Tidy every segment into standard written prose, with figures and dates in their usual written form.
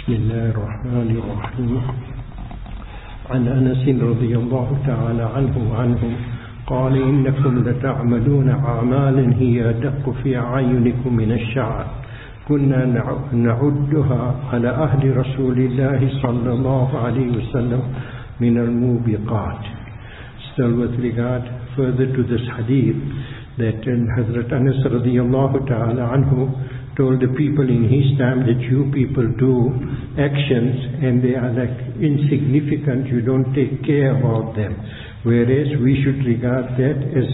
بسم الله الرحمن الرحيم. عن أنس رضي الله تعالى عنهم قال إنكم لتعملون أعمالا هي أدق في أعينكم من الشعر كنا نعدها على عهد رسول الله صلى الله عليه وسلم من الموبقات. Still with regard further to this hadith, that Hazrat Anas radiyallahu ta'ala anhu told the people in his time that you people do actions and they are like insignificant, you don't take care about them. Whereas we should regard that as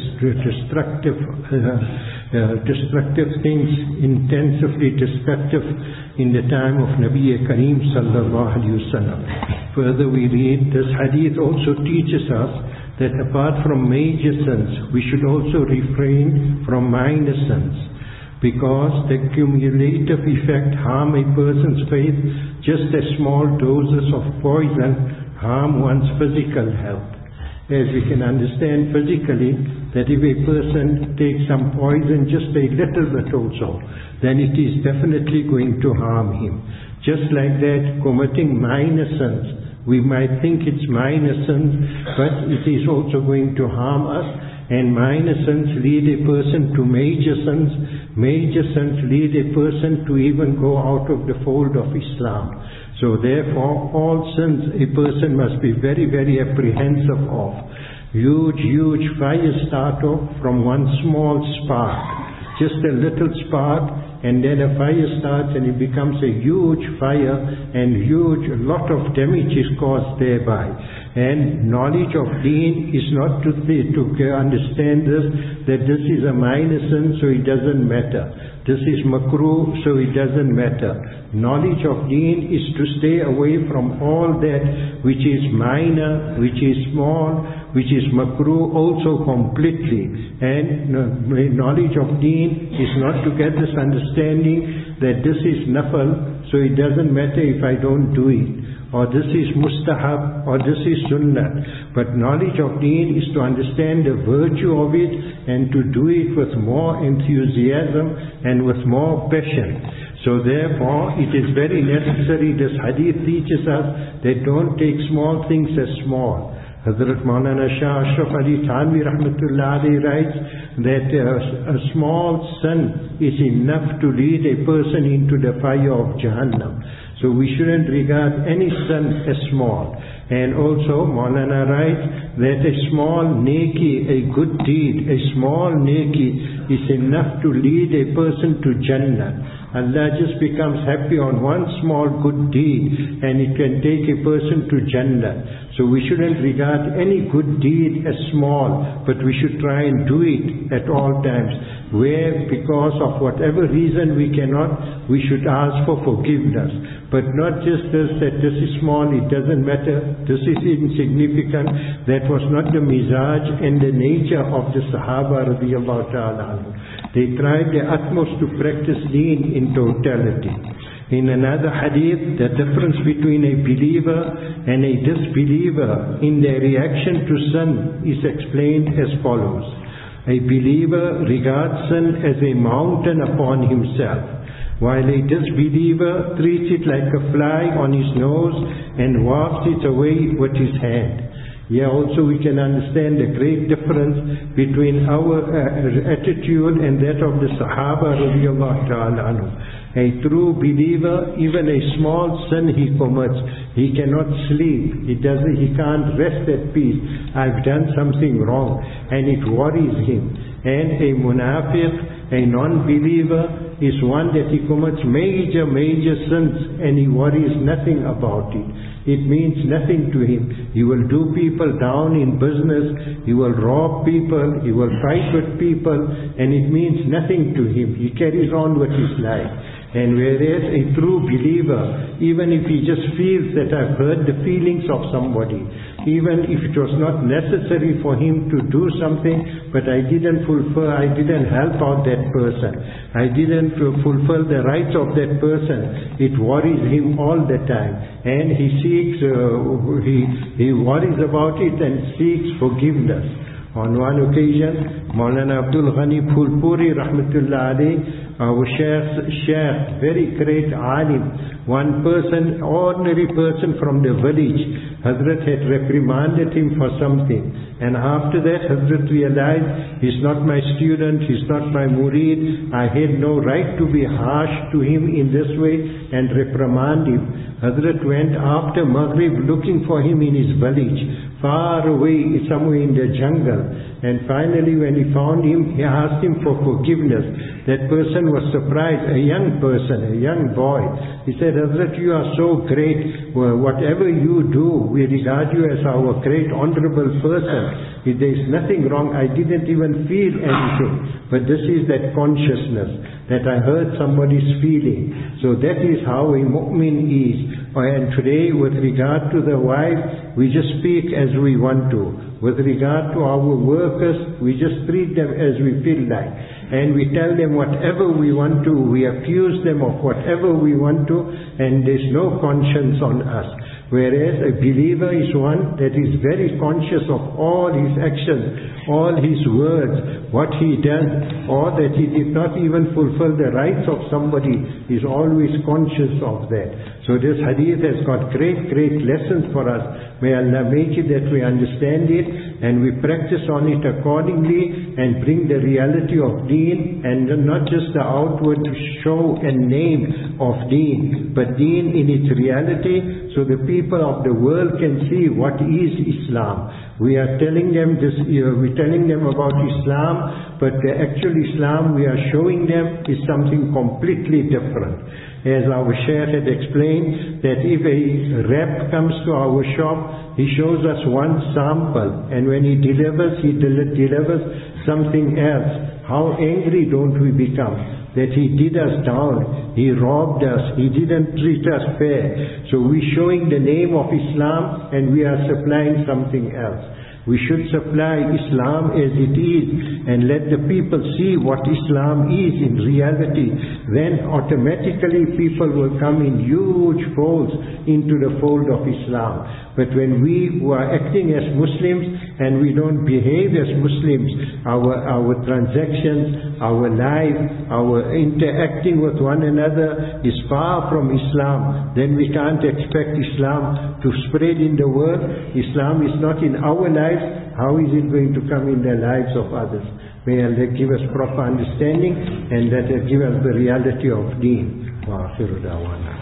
destructive things, intensively destructive in the time of Nabi Kareem sallallahu alayhi wasallam. Further we read, this hadith also teaches us that apart from major sins, we should also refrain from minor sins, because the cumulative effect harm a person's faith, just as small doses of poison harm one's physical health. As we can understand physically, that if a person takes some poison, just a little bit also, then it is definitely going to harm him. Just like that, committing minor sins, we might think it's minor sins, but it is also going to harm us. And minor sins lead a person to major sins. Major sins lead a person to even go out of the fold of Islam. So therefore, all sins a person must be very, very apprehensive of. Huge fire start off from one small spark. Just a little spark, and then a fire starts and it becomes a huge fire, and a lot of damage is caused thereby. And knowledge of deen is not to understand this, that this is a minor sin, so it doesn't matter. This is makruh, so it doesn't matter. Knowledge of deen is to stay away from all that which is minor, which is small, which is makruh also completely. And knowledge of deen is not to get this understanding that this is nafal, so it doesn't matter if I don't do it, or this is mustahab, or this is sunnah. But knowledge of deen is to understand the virtue of it and to do it with more enthusiasm and with more passion. So therefore, it is very necessary, this hadith teaches us that don't take small things as small. Hazrat Maulana Shah Ashraf Ali Thanvi rahmatullah alayhi writes that a small sin is enough to lead a person into the fire of Jahannam. So we shouldn't regard any sin as small. And also Maulana writes that a small neki, a good deed, a small neki is enough to lead a person to Jannah. Allah just becomes happy on one small good deed and it can take a person to Jannah. So we shouldn't regard any good deed as small, but we should try and do it at all times. Where because of whatever reason we cannot, we should ask for forgiveness. But not just this, that this is small, it doesn't matter, this is insignificant. That was not the mizaj and the nature of the Sahaba radiyallahu ta'ala. They tried their utmost to practice deen in totality. In another hadith, the difference between a believer and a disbeliever in their reaction to sin is explained as follows. A believer regards sin as a mountain upon himself, while a disbeliever treats it like a fly on his nose and wafts it away with his hand. Here also we can understand the great difference between our attitude and that of the Sahaba radiyallahu ta'ala anhu. A true believer, even a small sin he commits, he cannot sleep, he can't rest at peace. I've done something wrong, and it worries him. And a munafiq, a non-believer, is one that he commits major sins and he worries nothing about it. It means nothing to him. He will do people down in business, he will rob people, he will fight with people, and it means nothing to him. He carries on with his life. And whereas a true believer, even if he just feels that I've hurt the feelings of somebody, even if it was not necessary for him to do something, but I didn't help out that person, I didn't fulfill the rights of that person, it worries him all the time. And he worries about it and seeks forgiveness. On one occasion, Maulana Abdul Ghani Phulpuri rahmatullah alayhi our Shaykh, very great alim, one person, ordinary person from the village, Hazrat had reprimanded him for something, and after that Hazrat realized, he's not my student, he's not my murid, I had no right to be harsh to him in this way and reprimand him. Hazrat went after Maghrib looking for him in his village, far away somewhere in the jungle, and finally when he found him, he asked him for forgiveness. That person was surprised, a young person, a young boy. He said, Hazrat, you are so great, well, whatever you do, we regard you as our great honorable person. If there is nothing wrong, I didn't even feel anything. But this is that consciousness, that I heard somebody's feeling. So that is how a mu'min is. And today, with regard to the wife, we just speak as we want to. With regard to our workers, we just treat them as we feel like. And we tell them whatever we want to, we accuse them of whatever we want to, and there's no conscience on us. Whereas a believer is one that is very conscious of all his actions, all his words, what he does, or that he did not even fulfill the rights of somebody, is always conscious of that. So this hadith has got great, great lessons for us. May Allah make it that we understand it and we practice on it accordingly and bring the reality of deen, and not just the outward show and name of deen, but deen in its reality, so the people of the world can see what is Islam. We are telling them this, we're telling them about Islam, but the actual Islam we are showing them is something completely different. As our Shaykh had explained, that if a rep comes to our shop, he shows us one sample, and when he delivers something else. How angry don't we become? That he did us down, he robbed us, he didn't treat us fair. So we're showing the name of Islam and we are supplying something else. We should supply Islam as it is and let the people see what Islam is in reality. Then automatically people will come in huge folds into the fold of Islam. But when we who are acting as Muslims and we don't behave as Muslims, our transactions, our life, our interacting with one another is far from Islam, then we can't expect Islam to spread in the world. Islam is not in our lives. How is it going to come in the lives of others? May Allah give us proper understanding and that give us the reality of deen. Wa akhiru da'wana.